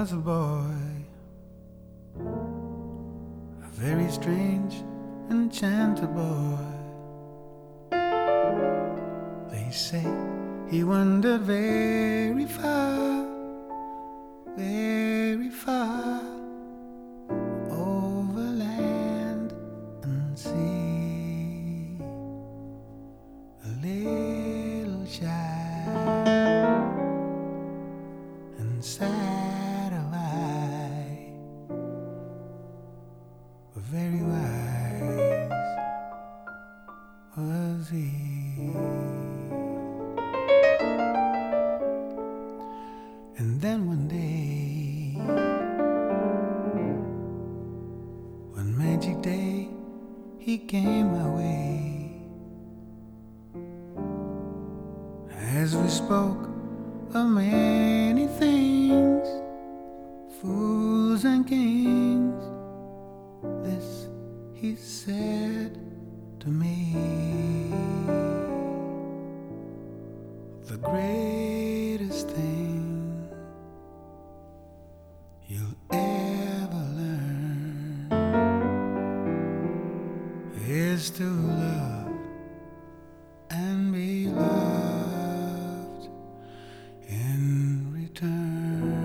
was a boy, a very strange, enchanted boy. They say he wandered very far, very far, over land and sea. A little shy and sad of eye, but very wise was he. And then one day, one magic day, he came my way. As we spoke of many things, fools and kings, this he said to me: the greatest thing you'll ever learn is to love and be loved in return.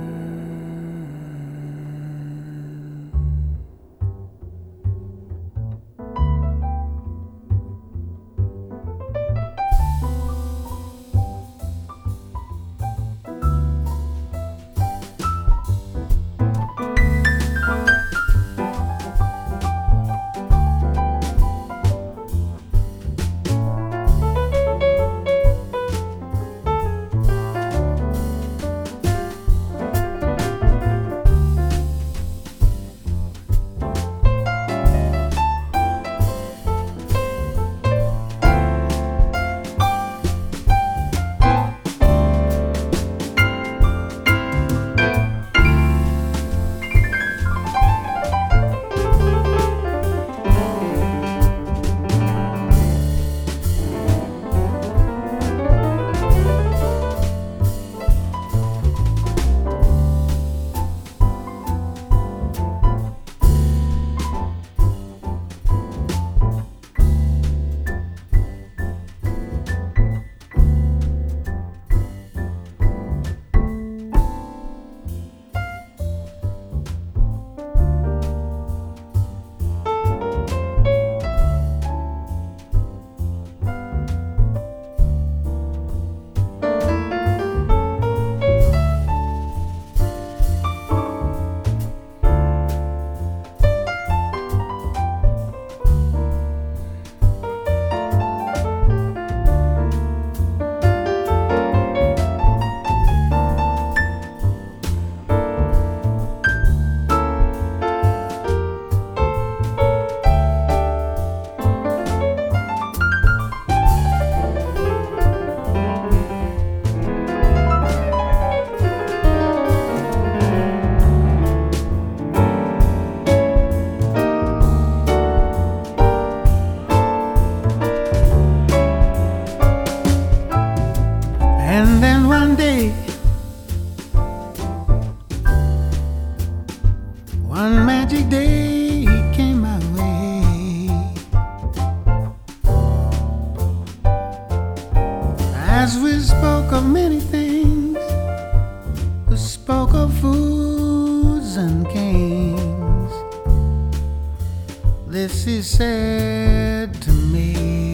And then one day, one magic day, he came my way. As we spoke of many things, we spoke of fools and kings. This he said to me: